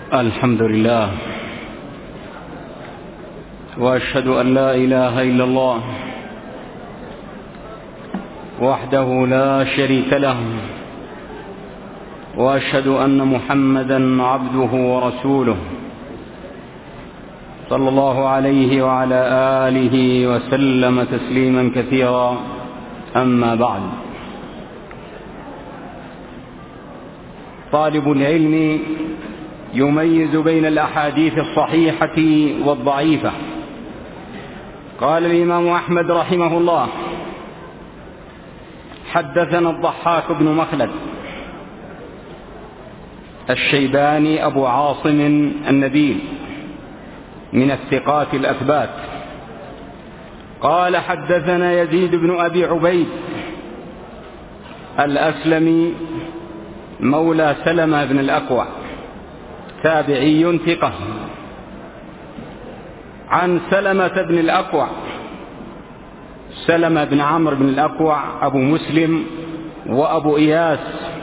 الحمد لله، وأشهد أن لا إله إلا الله وحده لا شريك له، وأشهد أن محمدا عبده ورسوله صلى الله عليه وعلى آله وسلم تسليما كثيرا. أما بعد، طالب العلم يميز بين الأحاديث الصحيحة والضعيفة. قال الإمام أحمد رحمه الله: حدثنا الضحاك بن مخلد الشيباني أبو عاصم النبيل من الثقات الأثبات. قال: حدثنا يزيد بن أبي عبيد الأسلمي مولى سلمة بن الأكوع، تابعي ثقة، عن سلمة بن الأكوع، سلمة بن عمرو بن الأكوع أبو مسلم وأبو إياس،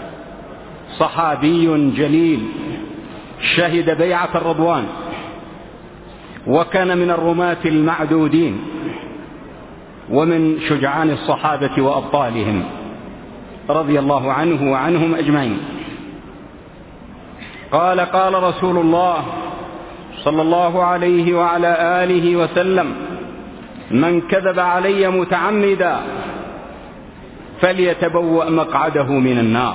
صحابي جليل شهد بيعة الرضوان، وكان من الرماة المعدودين ومن شجعان الصحابة وأبطالهم رضي الله عنه وعنهم أجمعين. قال: قال رسول الله صلى الله عليه وعلى آله وسلم: من كذب علي متعمدا فليتبوأ مقعده من النار.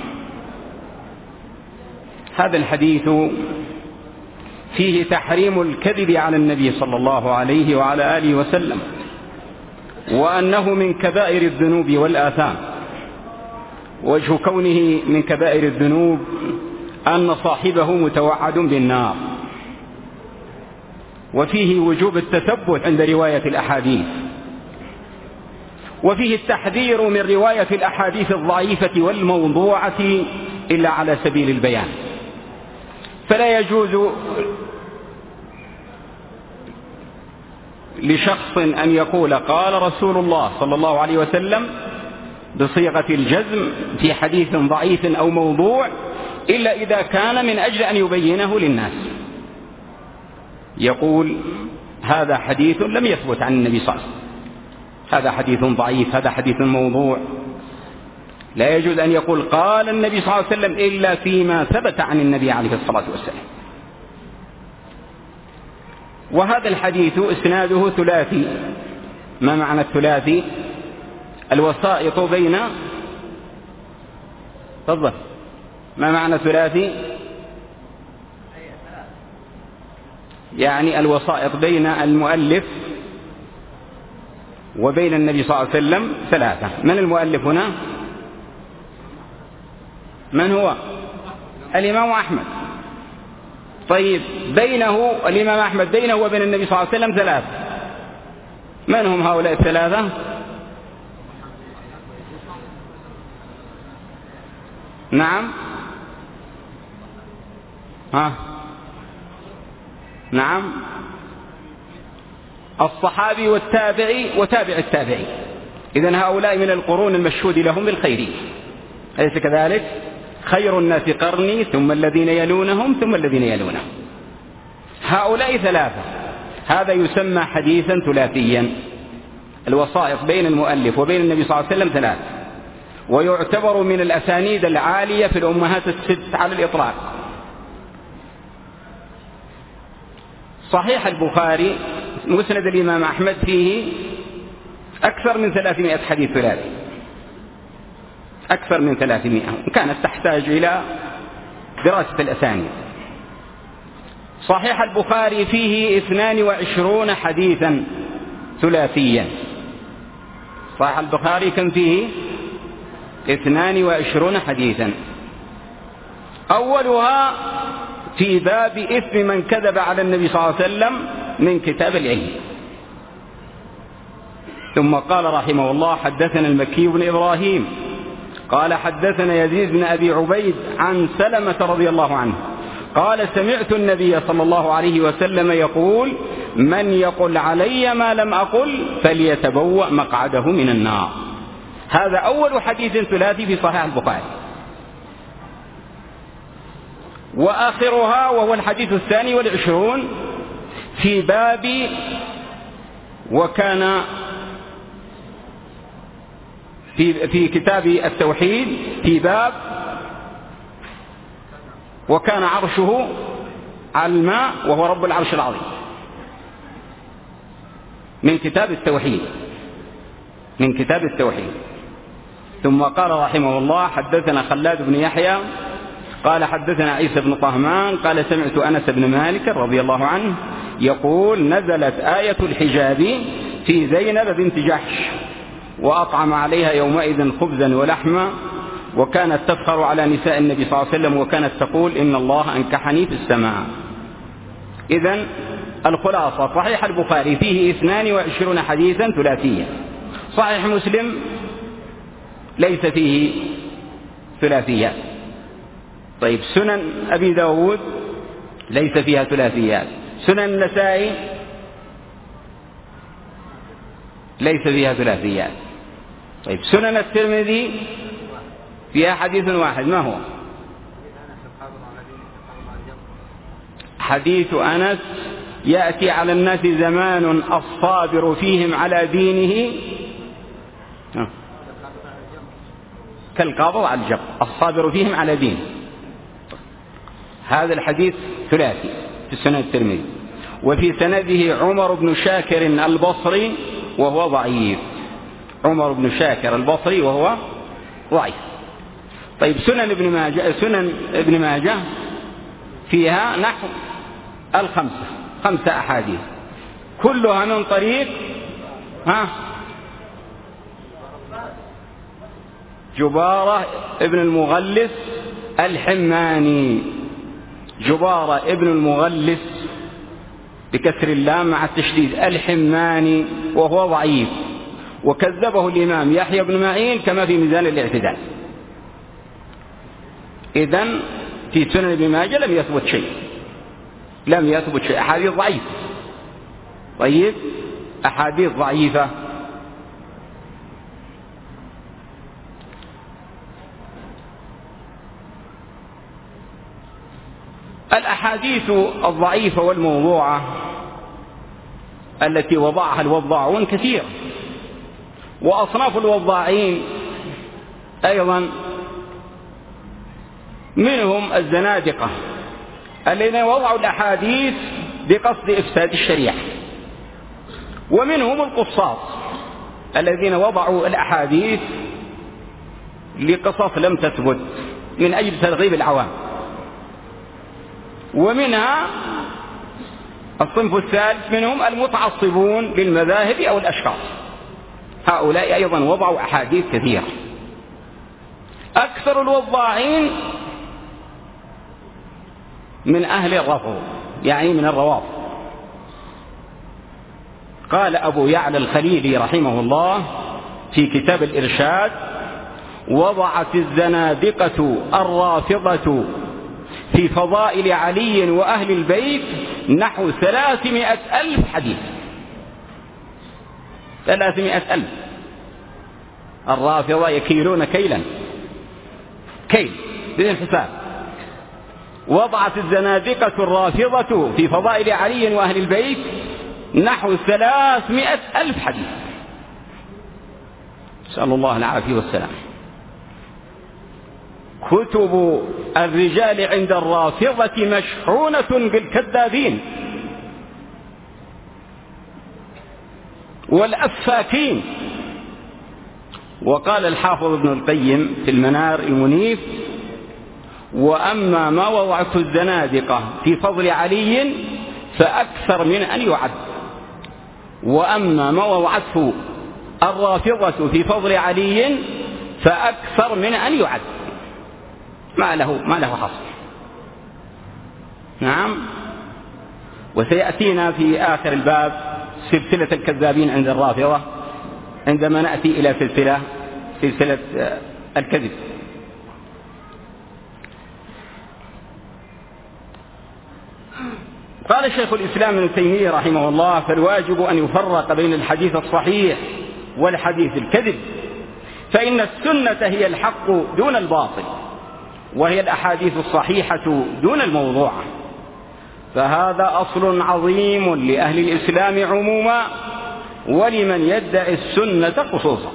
هذا الحديث فيه تحريم الكذب على النبي صلى الله عليه وعلى آله وسلم، وأنه من كبائر الذنوب والآثام. وجه كونه من كبائر الذنوب أن صاحبه متوعد بالنار، وفيه وجوب التثبت عند رواية الأحاديث، وفيه التحذير من رواية الأحاديث الضعيفة والموضوعة إلا على سبيل البيان. فلا يجوز لشخص أن يقول قال رسول الله صلى الله عليه وسلم بصيغة الجزم في حديث ضعيف أو موضوع إلا إذا كان من أجل أن يبينه للناس، يقول هذا حديث لم يثبت عن النبي صلى الله عليه وسلم، هذا حديث ضعيف، هذا حديث موضوع. لا يجوز أن يقول قال النبي صلى الله عليه وسلم إلا فيما ثبت عن النبي عليه الصلاة والسلام. وهذا الحديث إسناده ثلاثي. ما معنى الثلاثي؟ الوسائط بين تفضل. ما معنى ثلاثي؟ يعني الوسائط بين المؤلف وبين النبي صلى الله عليه وسلم ثلاثة. من المؤلف هنا؟ من هو؟ الإمام أحمد. طيب، بينه الإمام أحمد بينه وبين النبي صلى الله عليه وسلم ثلاثة. من هم هؤلاء الثلاثة؟ نعم، نعم، الصحابي والتابعي وتابع التابعي. إذن هؤلاء من القرون المشهود لهم بالخير، أليس كذلك؟ خير الناس قرني ثم الذين يلونهم ثم الذين يلونهم. هؤلاء ثلاثة. هذا يسمى حديثا ثلاثيا. الوسائط بين المؤلف وبين النبي صلى الله عليه وسلم ثلاثة، ويعتبر من الأسانيد العالية في الأمهات الست على الإطلاق. صحيح البخاري مسند الإمام أحمد فيه أكثر من 300 حديث ثلاثي، أكثر من 300، كانت تحتاج إلى دراسة الأسانيد. صحيح البخاري فيه 22 حديثا ثلاثيا. صحيح البخاري كان فيه 22 حديثا. أولها في باب إثم من كذب على النبي صلى الله عليه وسلم من كتاب العلم. ثم قال رحمه الله: حدثنا المكي بن إبراهيم قال: حدثنا يزيد بن أبي عبيد عن سلمة رضي الله عنه قال: سمعت النبي صلى الله عليه وسلم يقول: من يقل علي ما لم أقل فليتبوأ مقعده من النار. هذا أول حديث ثلاثي في صحيح البخاري. وآخرها وهو الحديث 22 في باب وكان في كتاب التوحيد في باب وكان عرشه على الماء وهو رب العرش العظيم، من كتاب التوحيد، من كتاب التوحيد. ثم قال رحمه الله: حدثنا خلاد بن يحيى قال حدثنا عيسى بن طهمان قال سمعت أنس بن مالك رضي الله عنه يقول: نزلت آية الحجاب في زينب بنت جحش وأطعم عليها يومئذ خبزا ولحما، وكانت تفخر على نساء النبي صلى الله عليه وسلم وكانت تقول: إن الله أنكحني في السماء. إذن الخلاصة: صحيح البخاري فيه 22 حديثا ثلاثيا، صحيح مسلم ليس فيه ثلاثيات. طيب سنن أبي داود ليس فيها ثلاثيات، سنن النسائي ليس فيها ثلاثيات. طيب سنن الترمذي فيها حديث واحد، ما هو؟ حديث أنس: يأتي على الناس زمان الصابر فيهم على دينه كالقابض على الجبر، الصابر فيهم على دينه. هذا الحديث ثلاثي في سنن الترمذي. وفي سنده عمر بن شاكر البصري وهو ضعيف، عمر بن شاكر البصري وهو ضعيف. طيب سنن ابن ماجه فيها نحو خمسة أحاديث كلها من طريق جبارة ابن المغلس الحماني، جبارة ابن المغلس بكسر اللام مع التشديد الحماني وهو ضعيف، وكذبه الإمام يحيى بن معين كما في ميزان الاعتدال. إذن في سنن ابن ماجه لم يثبت شيء، لم يثبت شيء، أحاديث ضعيفة. طيب أحاديث ضعيفة. الأحاديث الضعيفة والموضوعة التي وضعها الوضاعون كثير، وأصناف الوضاعين أيضا منهم الزنادقة الذين وضعوا الأحاديث بقصد إفساد الشريعة، ومنهم القصاص الذين وضعوا الأحاديث لقصص لم تثبت من أجل ترغيب العوام، ومنها الصنف الثالث منهم المتعصبون للمذاهب أو الأشخاص، هؤلاء أيضا وضعوا أحاديث كثيرة. أكثر الوضاعين من أهل الرفض، يعني من الروافض. قال أبو يعلى الخليلي رحمه الله في كتاب الإرشاد: وضعت الزنادقة الرافضة في فضائل علي وأهل البيت نحو 300,000 حديث. 300,000. الرافضة يكيلون كيلا، كيل بدون حساب. وضعت الزنادقة الرافضة في فضائل علي وأهل البيت نحو 300,000 حديث. نسأل الله العافية والسلام. كتب الرجال عند الرافضة مشحونة بالكذابين والأفاكين. وقال الحافظ ابن القيم في المنار المنيف: وأما ما وضعته الزنادقة في فضل علي فأكثر من أن يعد، وأما ما وضعته الرافضة في فضل علي فأكثر من أن يعد، ما له حصر. نعم. وسيأتينا في آخر الباب سلسلة الكذابين عند الرافضة عندما نأتي إلى سلسلة الكذب. قال شيخ الإسلام ابن تيمية رحمه الله: فالواجب أن يفرق بين الحديث الصحيح والحديث الكذب، فإن السنة هي الحق دون الباطل، وهي الأحاديث الصحيحة دون الموضوع. فهذا أصل عظيم لأهل الإسلام عموما ولمن يدعي السنة خصوصا.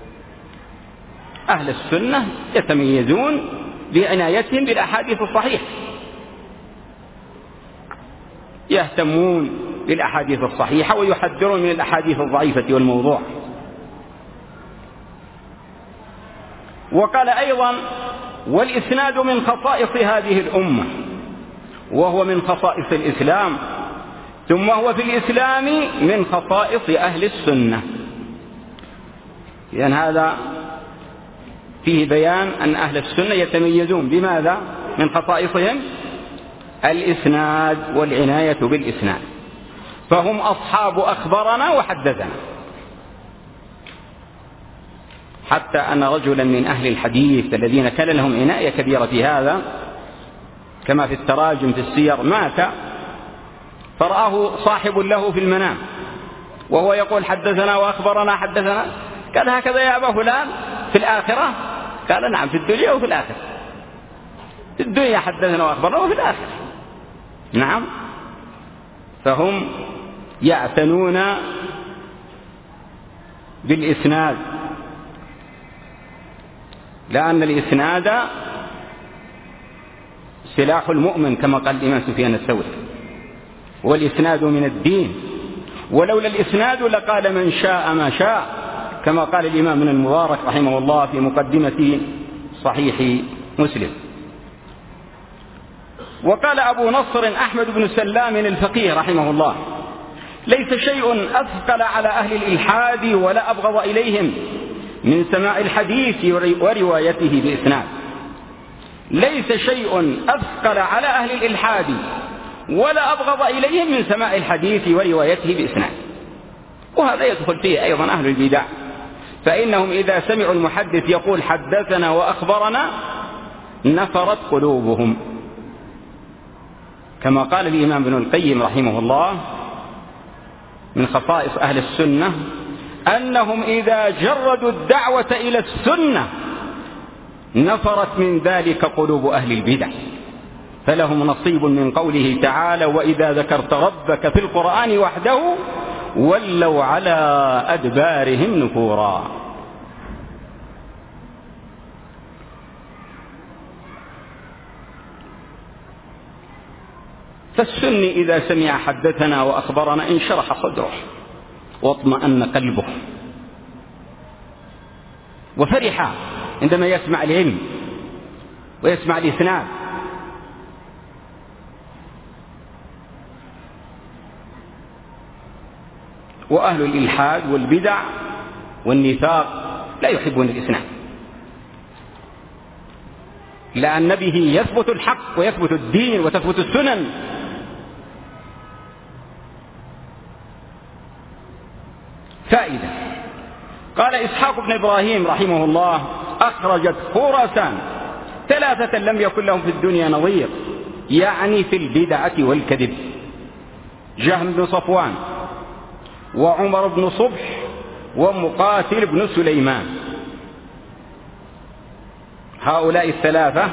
أهل السنة يتميزون بعنايتهم بالأحاديث الصحيحة، يهتمون بالأحاديث الصحيحة ويحذرون من الأحاديث الضعيفة والموضوع. وقال أيضا: والإسناد من خصائص هذه الأمة، وهو من خصائص الإسلام، ثم هو في الإسلام من خصائص أهل السنة. لأن هذا فيه بيان أن أهل السنة يتميزون بماذا؟ من خصائصهم الإسناد والعناية بالإسناد، فهم أصحاب أخبرنا وحدثنا. حتى أن رجلا من أهل الحديث الذين كان لهم عناية كبيرة في هذا كما في التراجم في السير مات، فرآه صاحب له في المنام وهو يقول: حدثنا وأخبرنا حدثنا. قال: هكذا يا أبا فلان في الآخرة؟ قال: نعم، في الدنيا وفي الآخرة. في الدنيا حدثنا وأخبرنا، وفي الآخرة نعم. فهم يعتنون بالإسناد، لأن الإسناد سلاح المؤمن كما قال الإمام سفيان الثوري، والإسناد من الدين، ولولا الإسناد لقال من شاء ما شاء، كما قال الإمام ابن المبارك رحمه الله في مقدمة صحيح مسلم. وقال أبو نصر أحمد بن سلام الفقيه رحمه الله: ليس شيء أثقل على أهل الإلحاد ولا أبغض إليهم من سماع الحديث وروايته بإسناد. ليس شيء أثقل على أهل الإلحاد ولا أبغض إليهم من سماع الحديث وروايته بإسناد. وهذا يدخل فيه أيضا أهل البدع، فإنهم إذا سمعوا المحدث يقول حدثنا وأخبرنا نفرت قلوبهم، كما قال الإمام ابن القيم رحمه الله: من خصائص أهل السنة أنهم إذا جردوا الدعوة إلى السنة نفرت من ذلك قلوب أهل البدع، فلهم نصيب من قوله تعالى: وإذا ذكرت ربك في القرآن وحده ولوا على أدبارهم نفورا. فالسني إذا سمع حدثنا وأخبرنا انشرح صدره واطمأن قلبه وفرح عندما يسمع العلم ويسمع الإسناد. وأهل الإلحاد والبدع والنفاق لا يحبون الإسناد، لأن به يثبت الحق ويثبت الدين وتثبت السنن. فائدة: قال إسحاق بن إبراهيم رحمه الله: أخرجت خراسان 3 لم يكن لهم في الدنيا نظير، يعني في البدعة والكذب: جهم بن صفوان، وعمر بن صبح، ومقاتل بن سليمان. هؤلاء 3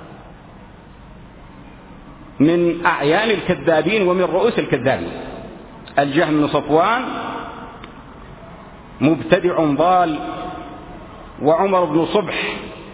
من أعيان الكذابين ومن رؤوس الكذابين. الجهم بن صفوان مبتدع ضال، وعمر بن صبح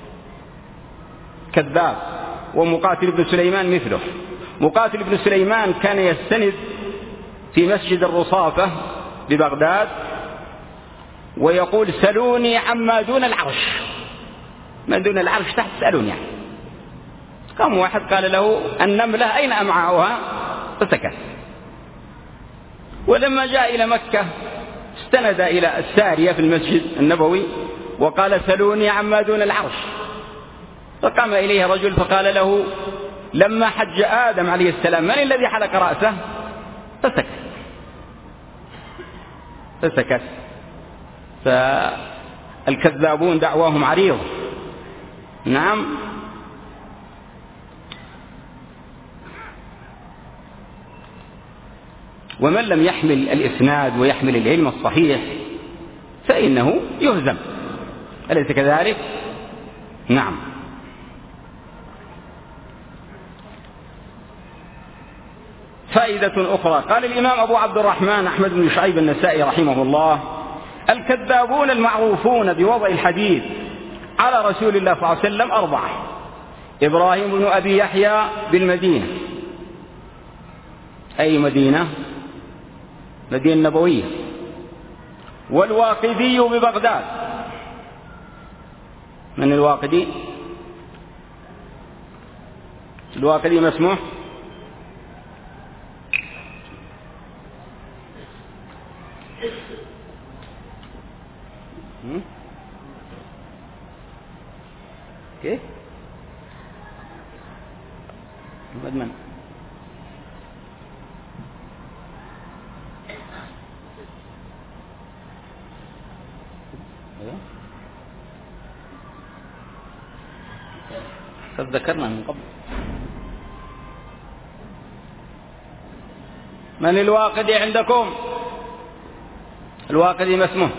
كذاب، ومقاتل بن سليمان مثله. مقاتل بن سليمان كان يستند في مسجد الرصافة ببغداد ويقول: سلوني عما دون العرش. ما دون العرش تحت سألوني يعني. قام واحد قال له: النملة أين أمعاؤها؟ فسكت. ولما جاء إلى مكة استند إلى السارية في المسجد النبوي وقال: سلوني عما دون العرش. فقام إليه رجل فقال له: لما حج آدم عليه السلام من الذي حلق رأسه؟ فسكت. فالكذابون دعواهم عريض. نعم. ومن لم يحمل الإسناد ويحمل العلم الصحيح فإنه يهزم، أليس كذلك؟ نعم. فائدة أخرى. قال الإمام أبو عبد الرحمن أحمد بن شعيب النسائي رحمه الله: الكذابون المعروفون بوضع الحديث على رسول الله صلى الله عليه وسلم 4: إبراهيم بن أبي يحيى بالمدينة. أي مدينة؟ مدينة النبوية. والواقدي ببغداد. من الواقدي؟ الواقدي ما اسمه؟ كيف؟ من؟ قد ذكرنا من قبل. من الواقدي عندكم؟ الواقدي ما اسمه؟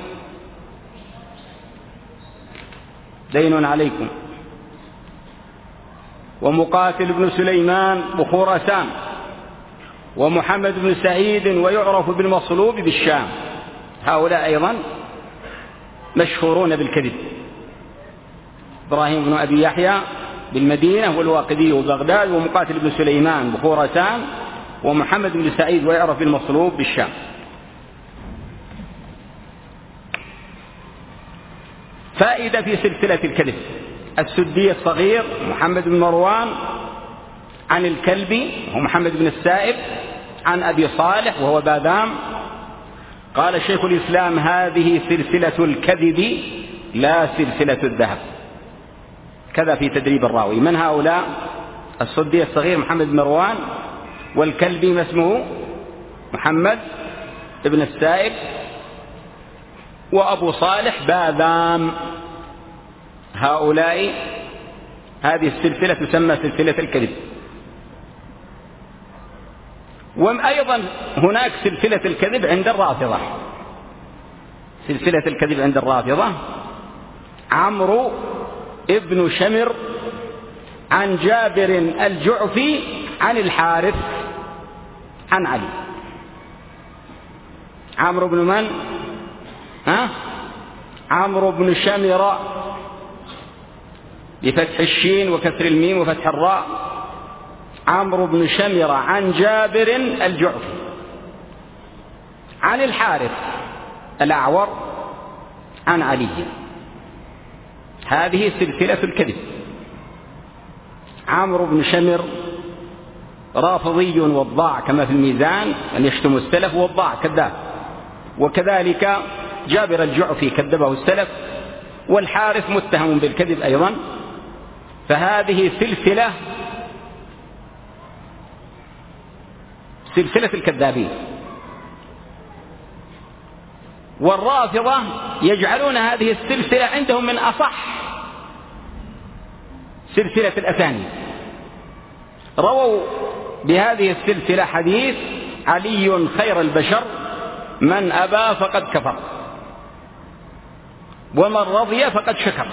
دين عليكم. ومقاتل بن سليمان بخراسان. ومحمد بن سعيد ويعرف بالمصلوب بالشام. هؤلاء أيضا مشهورون بالكذب. إبراهيم بن أبي يحيى بالمدينة، والواقدي ببغداد، ومقاتل بن سليمان بخراسان، ومحمد بن سعيد ويعرف بالمصلوب بالشام. فائدة في سلسلة الكذب: السدي الصغير محمد بن مروان عن الكلبي ومحمد بن السائب عن أبي صالح وهو بادام. قال شيخ الإسلام: هذه سلسلة الكذب لا سلسلة الذهب. كذا في تدريب الراوي. من هؤلاء؟ السدي الصغير محمد بن مروان، والكلبي ما اسمه؟ محمد بن السائب، وأبو صالح بادام. هؤلاء، هذه السلسلة تسمى سلسلة الكذب. وأيضا هناك سلسلة الكذب عند الرافضة. سلسلة الكذب عند الرافضة: عمرو ابن شمر عن جابر الجعفي عن الحارث عن علي. عمرو بن من؟ عمرو بن شمر بفتح الشين وكسر الميم وفتح الراء. عمرو بن شمر عن جابر الجعفي عن الحارث الأعور عن علي. هذه سلسلة الكذب. عمرو بن شمر رافضي وضاع كما في الميزان، أن يشتم السلف، وضاع كذاب. وكذلك جابر الجعفي كذبه السلف، والحارث متهم بالكذب أيضا. فهذه سلسلة الكذابين. والرافضة يجعلون هذه السلسلة عندهم من أصح سلسلة الأسانيد. رووا بهذه السلسلة حديث: علي خير البشر، من أبى فقد كفر، ومن رضي فقد شكر.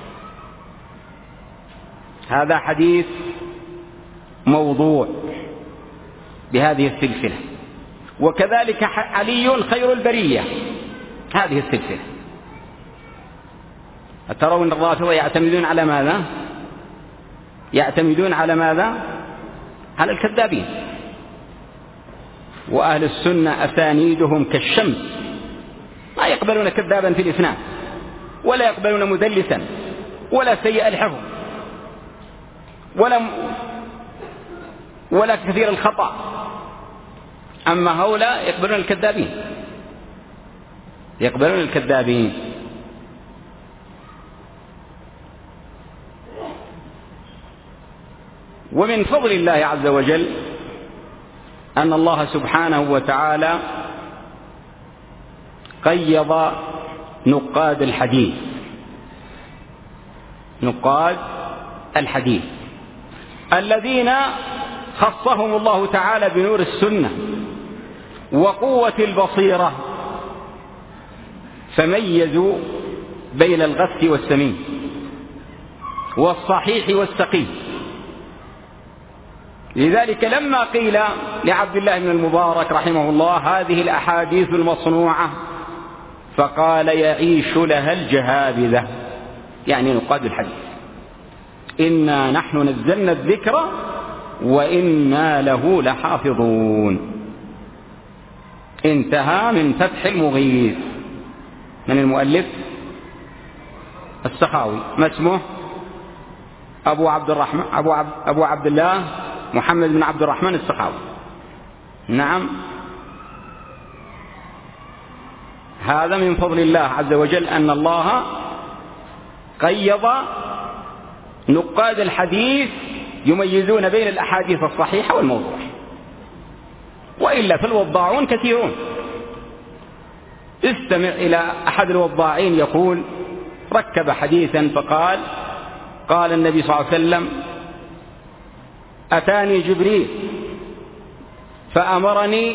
هذا حديث موضوع بهذه السلسلة. وكذلك علي خير البرية، هذه السلسلة. أترون الرافضة يعتمدون على ماذا؟ يعتمدون على ماذا؟ على الكذابين. وأهل السنة أسانيدهم كالشمس، ما يقبلون كذابا في الإسناد، ولا يقبلون مدلسا، ولا سيء الحفظ، ولا كثير الخطأ. أما هؤلاء يقبلون الكذابين، يقبلون الكذابين. ومن فضل الله عز وجل أن الله سبحانه وتعالى قيض نقاد الحديث، نقاد الحديث الذين خصهم الله تعالى بنور السنة وقوة البصيرة، فميزوا بين الغث والسمين والصحيح والسقيم. لذلك لما قيل لعبد الله بن المبارك رحمه الله هذه الأحاديث المصنوعة؟ فقال يعيش لها الجهابذة، يعني نقاد الحديث. إنا نحن نزلنا الذكر وإنا له لحافظون. انتهى من فتح المغيث. من المؤلف؟ السخاوي. ما اسمه؟ أبو عبد الله محمد بن عبد الرحمن السخاوي. نعم، هذا من فضل الله عز وجل أن الله قيض نقاد الحديث يميزون بين الأحاديث الصحيحة والموضوع، وإلا فالوضاعون كثيرون. استمع إلى أحد الوضاعين يقول: ركب حديثا فقال: قال النبي صلى الله عليه وسلم: أتاني جبريل فأمرني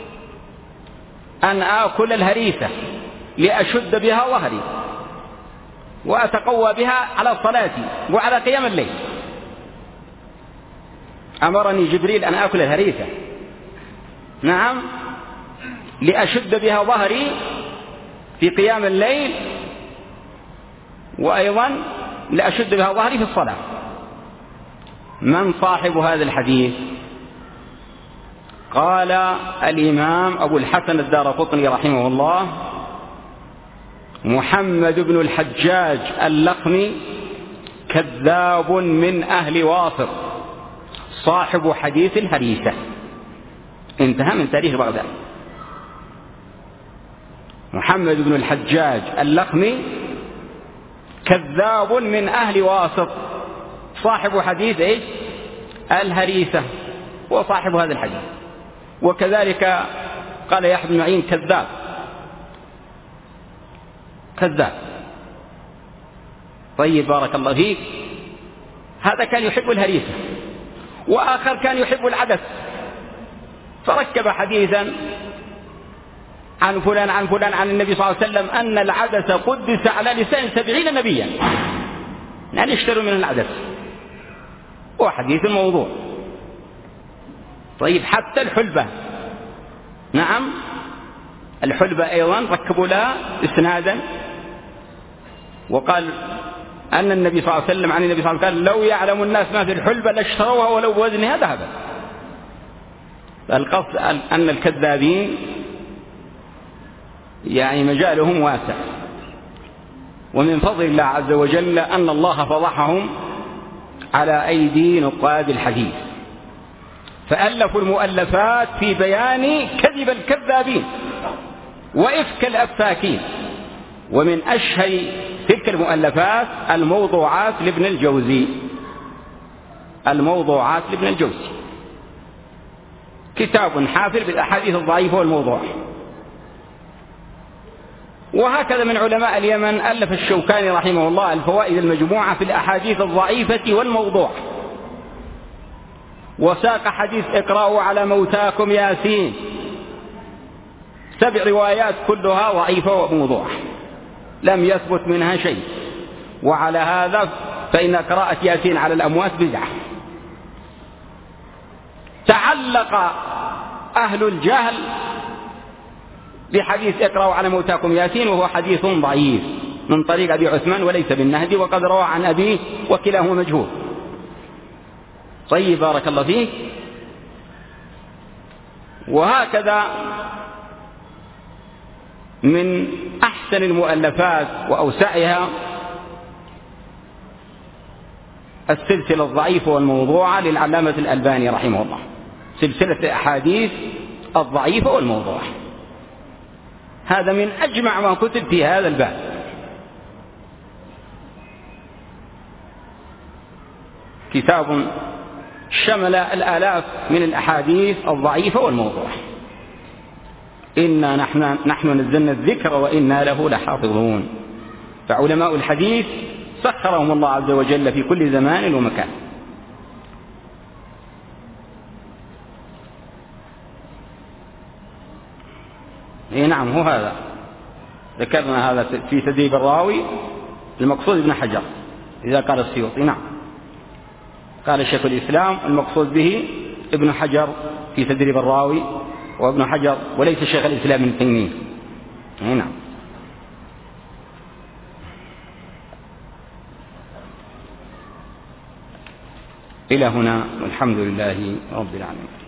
أن آكل الهريسة لأشد بها ظهري وأتقوى بها على صلاتي وعلى قيام الليل. أمرني جبريل أن آكل الهريسة، نعم، لأشد بها ظهري في قيام الليل، وأيضا لأشد بها ظهري في الصلاة. من صاحب هذا الحديث؟ قال الإمام أبو الحسن الدارقطني رحمه الله: محمد بن الحجاج اللخمي كذاب من أهل واصر صاحب حديث الهريسة. انتهى من تاريخ بغداد. محمد بن الحجاج اللخمي كذاب من أهل واصر صاحب حديث إيش؟ الهريسة، وصاحب هذا الحديث. وكذلك قال يحيى بن معين كذاب. طيب، بارك الله فيك. هذا كان يحب الهريسة، وآخر كان يحب العدس، فركب حديثا عن فلان عن فلان عن النبي صلى الله عليه وسلم أن العدس قدس على لسان 70 نبيا، يعني اشتروا من العدس، وحديث موضوع. طيب، حتى الحلبة، نعم، الحلبة أيضا ركبوا لها إسنادا، وقال أن النبي صلى الله عليه وسلم عن النبي صلى الله عليه وسلم: لو يعلم الناس ما في الحلبة لاشتروها ولو بوزنها ذهبا. القصد أن الكذابين يعني مجالهم واسع، ومن فضل الله عز وجل أن الله فضحهم على أيدي نقاد الحديث، فألفوا المؤلفات في بيان كذب الكذابين وإفك الأفاكين. ومن أشهر تلك المؤلفات الموضوعات لابن الجوزي، كتاب حافل بالأحاديث الضعيفة والموضوع. وهكذا من علماء اليمن ألف الشوكاني رحمه الله الفوائد المجموعة في الأحاديث الضعيفة والموضوع، وساق حديث اقرأوا على موتاكم ياسين 7 روايات كلها ضعيفة وموضوعة لم يثبت منها شيء. وعلى هذا فإن قراءة ياسين على الأموات بدعة. تعلق أهل الجهل بحديث اقرأوا على موتاكم ياسين، وهو حديث ضعيف من طريق أبي عثمان وليس بالنهدي، وقد روى عن أبيه وكلاهما مجهول. طيب، بارك الله فيك. وهكذا من أحسن المؤلفات وأوسعها السلسلة الضعيفة والموضوعة للعلامة الألباني رحمه الله، سلسلة الأحاديث الضعيفة والموضوعة. هذا من أجمع ما كتب في هذا الباب. كتاب شمل الآلاف من الأحاديث الضعيفة والموضوعة. إنا نحن نزلنا الذكر وإنا له لحافظون. فعلماء الحديث سخرهم الله عز وجل في كل زمان ومكان. نعم، هو هذا ذكرنا هذا في تدريب الراوي، المقصود ابن حجر إذا قال السيوطي. نعم، قال شيخ الإسلام المقصود به ابن حجر في تدريب الراوي، وابن حجر وليس شيخ الإسلام ابن تيمية. نعم. إلى هنا والحمد لله رب العالمين.